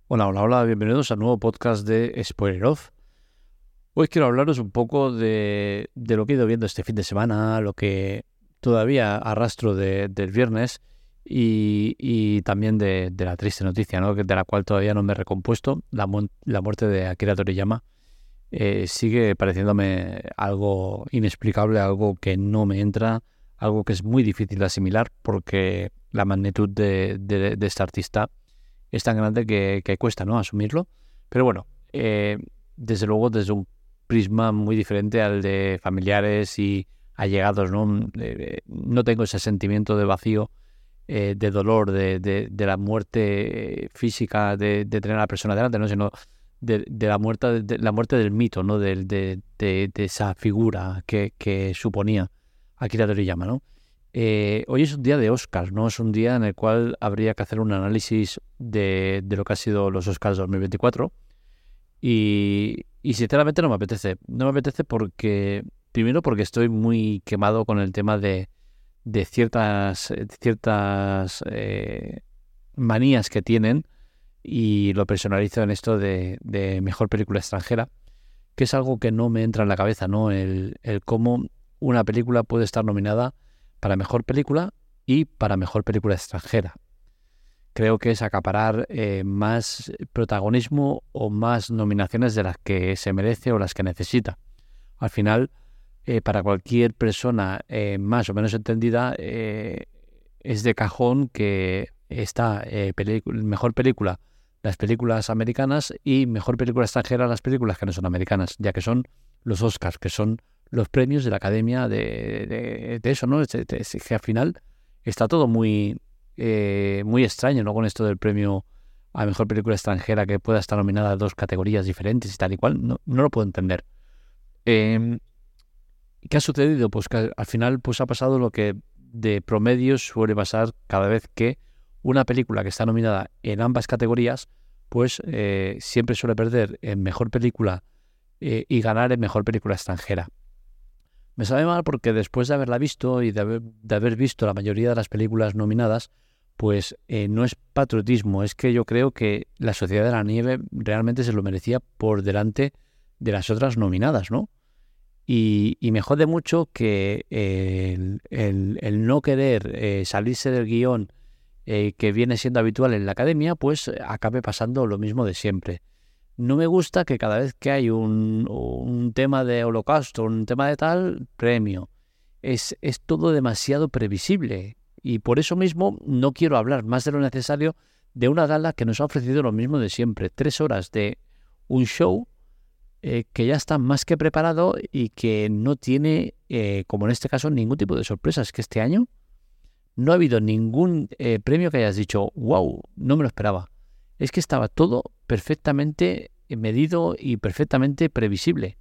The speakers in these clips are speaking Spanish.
Hola, hola, hola, bienvenidos al nuevo podcast de Spoiler Off. Hoy quiero hablaros un poco de lo que he ido viendo este fin de semana, lo que todavía arrastro del viernes y también de la triste noticia, ¿no? De la cual todavía no me he recompuesto, la muerte de Akira Toriyama. Sigue pareciéndome algo inexplicable, algo que no me entra, algo que es muy difícil de asimilar porque la magnitud de este artista es tan grande que cuesta, ¿no?, asumirlo. Pero bueno, desde luego desde un prisma muy diferente al de familiares y allegados, ¿no? No tengo ese sentimiento de vacío, de dolor, de la muerte física, de tener a la persona delante, ¿no? Sino de la muerte del mito, ¿no? De esa figura que suponía Akira Toriyama, ¿no? Hoy es un día de Oscars, ¿no? Es un día en el cual habría que hacer un análisis de lo que ha sido los Oscars 2024 y sinceramente no me apetece. No me apetece porque, primero porque estoy muy quemado con el tema de ciertas manías que tienen y lo personalizo en esto de mejor película extranjera, que es algo que no me entra en la cabeza, ¿no? El cómo una película puede estar nominada para mejor película y para mejor película extranjera. Creo que es acaparar más protagonismo o más nominaciones de las que se merece o las que necesita. Al final, para cualquier persona más o menos entendida, es de cajón que está mejor película las películas americanas y mejor película extranjera las películas que no son americanas, ya que son los Oscars, que son los premios de la Academia de eso, ¿no? Es que al final está todo muy extraño, ¿no? Con esto del premio a mejor película extranjera que pueda estar nominada a dos categorías diferentes y tal y cual, no lo puedo entender. Eh, ¿Qué ha sucedido? Pues que al final pues ha pasado lo que de promedio suele pasar cada vez que una película que está nominada en ambas categorías, pues siempre suele perder en mejor película y ganar en mejor película extranjera. Me sabe mal porque después de haberla visto y de haber visto la mayoría de las películas nominadas, pues no es patriotismo, es que yo creo que La Sociedad de la Nieve realmente se lo merecía por delante de las otras nominadas, ¿no? Y me jode mucho que el no querer salirse del guión que viene siendo habitual en la academia, pues acabe pasando lo mismo de siempre. No me gusta que cada vez que hay un tema de holocausto, un tema de tal, premio. Es todo demasiado previsible. Y por eso mismo no quiero hablar más de lo necesario de una gala que nos ha ofrecido lo mismo de siempre. 3 horas de un show que ya está más que preparado y que no tiene, como en este caso, ningún tipo de sorpresas. Que este año no ha habido ningún premio que hayas dicho, wow, no me lo esperaba. Es que estaba todo perfectamente medido y perfectamente previsible.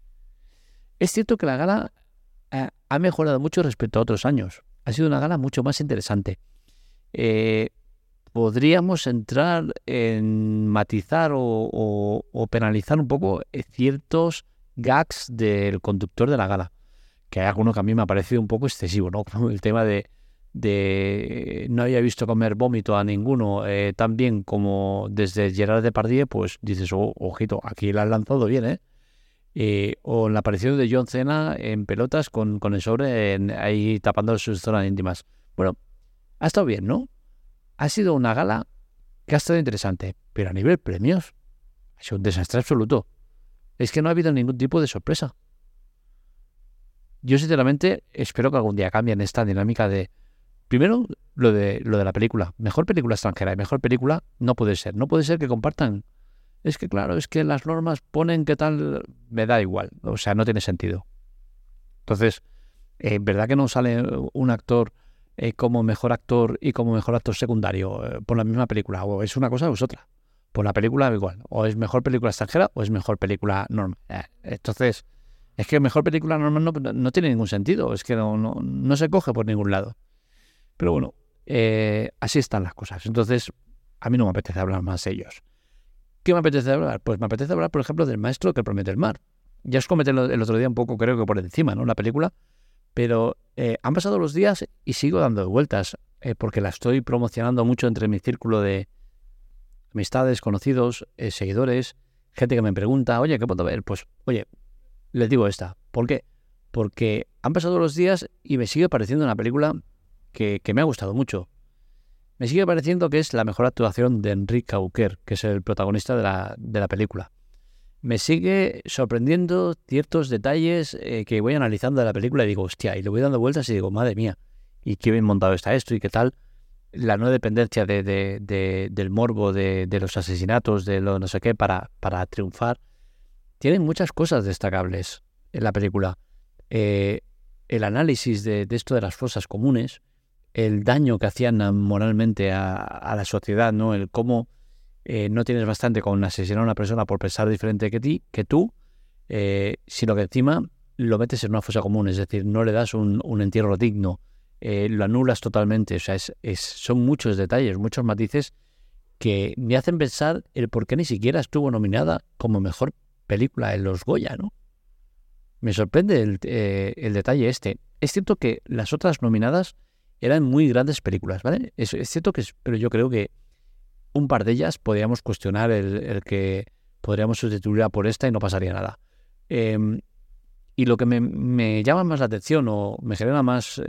Es cierto que la gala ha mejorado mucho respecto a otros años. Ha sido una gala mucho más interesante. Eh, Podríamos entrar en matizar o penalizar un poco ciertos gags del conductor de la gala, que hay alguno que a mí me ha parecido un poco excesivo, ¿no? Como el tema de no había visto comer vómito a ninguno tan bien como desde Gerard Depardieu, pues dices, oh, ojito, aquí la han lanzado bien, ¿eh? O en la aparición de John Cena en pelotas con el sobre ahí tapando sus zonas íntimas. Bueno, ha estado bien, ¿no? Ha sido una gala que ha estado interesante, pero a nivel premios ha sido un desastre absoluto. Es que no ha habido ningún tipo de sorpresa. Yo sinceramente espero que algún día cambien esta dinámica de, primero, lo de la película. Mejor película extranjera y mejor película no puede ser. No puede ser que compartan. Es que claro, es que las normas ponen que tal, me da igual. O sea, no tiene sentido. Entonces, ¿verdad que no sale un actor como mejor actor y como mejor actor secundario por la misma película? O es una cosa o es otra. Por la película igual. O es mejor película extranjera o es mejor película normal. Entonces, es que mejor película normal no tiene ningún sentido. Es que no se coge por ningún lado. Pero bueno, así están las cosas. Entonces, a mí no me apetece hablar más de ellos. ¿Qué me apetece hablar? Pues me apetece hablar, por ejemplo, del maestro que promete el mar. Ya os comenté el otro día un poco, creo que por encima, ¿no? La película. Pero han pasado los días y sigo dando vueltas porque la estoy promocionando mucho entre mi círculo amistades, conocidos, seguidores, gente que me pregunta, oye, ¿qué puedo ver? Pues, oye, les digo esta. ¿Por qué? Porque han pasado los días y me sigue pareciendo una película que me ha gustado mucho. Me sigue pareciendo que es la mejor actuación de Enric Auquer, que es el protagonista de la película. Me sigue sorprendiendo ciertos detalles que voy analizando de la película y digo, hostia, y le voy dando vueltas y digo, madre mía, y qué bien montado está esto y qué tal. La no dependencia del morbo, de los asesinatos, de lo no sé qué, para triunfar. Tienen muchas cosas destacables en la película. El análisis de esto de las fosas comunes, el daño que hacían moralmente a la sociedad, ¿no? El cómo no tienes bastante con asesinar a una persona por pensar diferente que tú, sino que encima lo metes en una fosa común, es decir, no le das un entierro digno, lo anulas totalmente. O sea, son muchos detalles, muchos matices que me hacen pensar el por qué ni siquiera estuvo nominada como mejor película en los Goya, ¿no? Me sorprende el detalle este. Es cierto que las otras nominadas eran muy grandes películas, ¿vale? Es cierto que, pero yo creo que un par de ellas podríamos cuestionar el que podríamos sustituirla por esta y no pasaría nada. Y lo que me llama más la atención o me genera más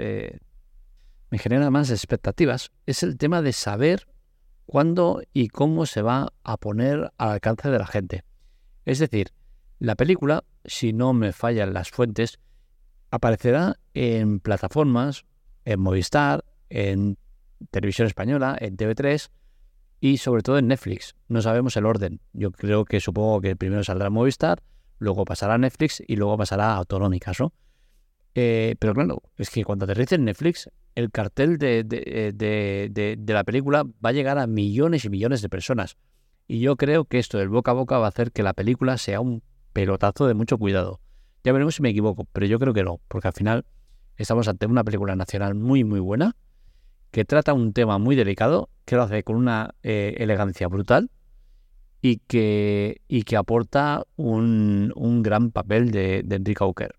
expectativas es el tema de saber cuándo y cómo se va a poner al alcance de la gente. Es decir, la película, si no me fallan las fuentes, aparecerá en plataformas, en Movistar, en Televisión Española, en TV3 y sobre todo en Netflix. No sabemos el orden. Yo supongo que primero saldrá en Movistar, luego pasará a Netflix y luego pasará a autonómicas, ¿no? Pero claro, es que cuando aterrice en Netflix, el cartel de la película va a llegar a millones y millones de personas. Y yo creo que esto del boca a boca va a hacer que la película sea un pelotazo de mucho cuidado. Ya veremos si me equivoco, pero yo creo que no, porque al final estamos ante una película nacional muy, muy buena, que trata un tema muy delicado, que lo hace con una elegancia brutal y que aporta un gran papel de Enric Auquer.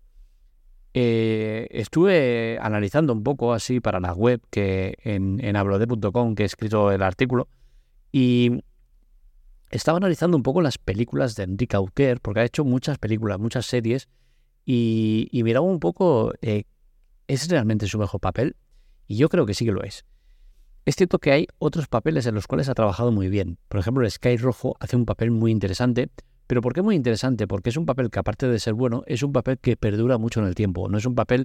Estuve analizando un poco así para la web que en hablode.com, que he escrito el artículo, y estaba analizando un poco las películas de Enric Auquer, porque ha hecho muchas películas, muchas series, y miraba un poco, ¿es realmente su mejor papel? Y yo creo que sí que lo es. Es cierto que hay otros papeles en los cuales ha trabajado muy bien. Por ejemplo, el Sky Rojo hace un papel muy interesante. ¿Pero por qué muy interesante? Porque es un papel que, aparte de ser bueno, es un papel que perdura mucho en el tiempo. No es un papel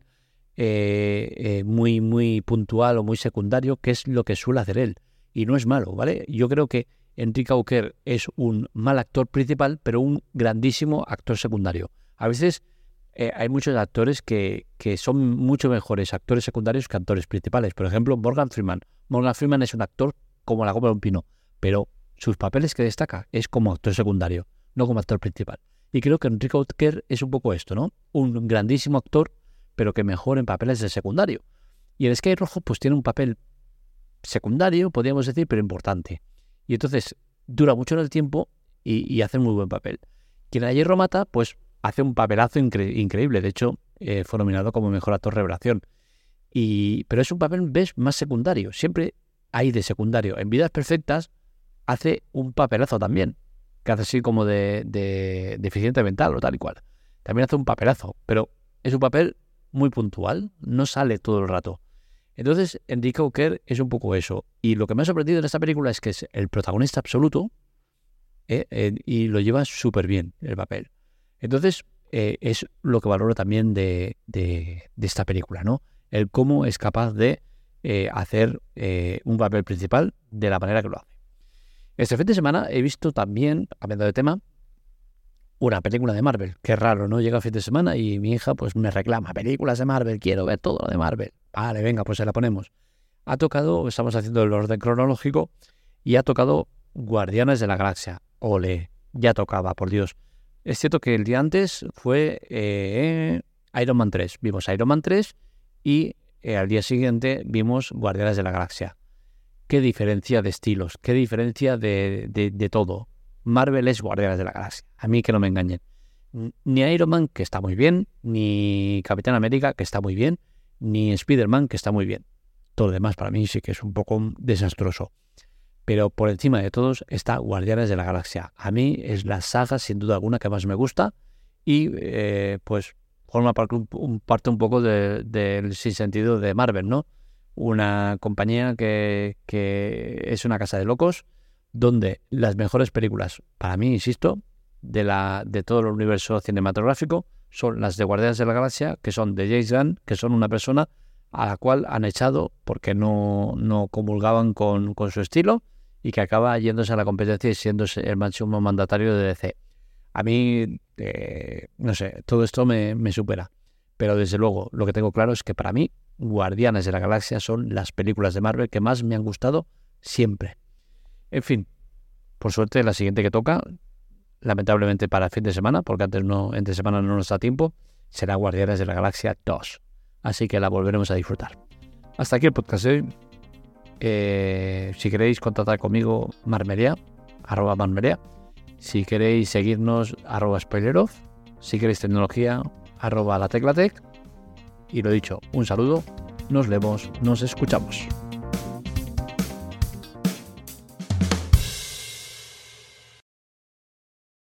muy, muy puntual o muy secundario, que es lo que suele hacer él. Y no es malo, ¿vale? Yo creo que Enric Auquer es un mal actor principal, pero un grandísimo actor secundario. A veces hay muchos actores que son mucho mejores actores secundarios que actores principales. Por ejemplo, Morgan Freeman. Morgan Freeman es un actor como la copa de un pino, pero sus papeles que destaca es como actor secundario, no como actor principal. Y creo que Enric Auquer es un poco esto, ¿no? Un grandísimo actor, pero que mejor en papeles de secundario. Y el Sky Rojo pues tiene un papel secundario, podríamos decir, pero importante. Y entonces dura mucho en el tiempo y hace un muy buen papel. Quien a Hierro mata, pues hace un papelazo increíble. De hecho, fue nominado como mejor actor revelación. Pero es un papel, ¿ves?, más secundario. Siempre hay de secundario. En Vidas Perfectas hace un papelazo también, que hace así como de deficiente mental o tal y cual. También hace un papelazo, pero es un papel muy puntual, no sale todo el rato. Entonces, Enric Auquer es un poco eso. Y lo que me ha sorprendido en esta película es que es el protagonista absoluto y lo lleva súper bien el papel. Entonces, es lo que valoro también de esta película, ¿no? El cómo es capaz de hacer un papel principal de la manera que lo hace. Este fin de semana he visto también, hablando de tema, una película de Marvel. Qué raro, ¿no? Llega el fin de semana y mi hija pues me reclama películas de Marvel, quiero ver todo lo de Marvel. Vale, venga, pues se la ponemos. Estamos haciendo el orden cronológico y ha tocado Guardianes de la Galaxia. Ole, ya tocaba, por Dios. Es cierto que el día antes fue Iron Man 3. Vimos Iron Man 3 y al día siguiente vimos Guardianes de la Galaxia. Qué diferencia de estilos, qué diferencia de todo. Marvel es Guardianes de la Galaxia. A mí que no me engañen. Ni Iron Man, que está muy bien, ni Capitán América, que está muy bien, ni Spider-Man, que está muy bien. Todo lo demás para mí sí que es un poco desastroso. Pero por encima de todos está Guardianes de la Galaxia. A mí es la saga, sin duda alguna, que más me gusta y pues forma parte un poco del sinsentido de Marvel, ¿no? Una compañía que es una casa de locos donde las mejores películas, para mí, insisto, de todo el universo cinematográfico son las de Guardianes de la Galaxia, que son de James Gunn, que son una persona a la cual han echado porque no comulgaban con su estilo y que acaba yéndose a la competencia y siendo el máximo mandatario de DC. A mí, no sé, todo esto me supera. Pero desde luego, lo que tengo claro es que para mí, Guardianes de la Galaxia son las películas de Marvel que más me han gustado siempre. En fin, por suerte la siguiente que toca, lamentablemente para el fin de semana, porque antes entre semana no nos da tiempo, será Guardianes de la Galaxia 2. Así que la volveremos a disfrutar. Hasta aquí el podcast de hoy. Si queréis contactar conmigo, @marmerea. Si queréis seguirnos, @spoileroff. Si queréis tecnología, @lateclatec. Y lo dicho, un saludo, nos vemos, nos escuchamos.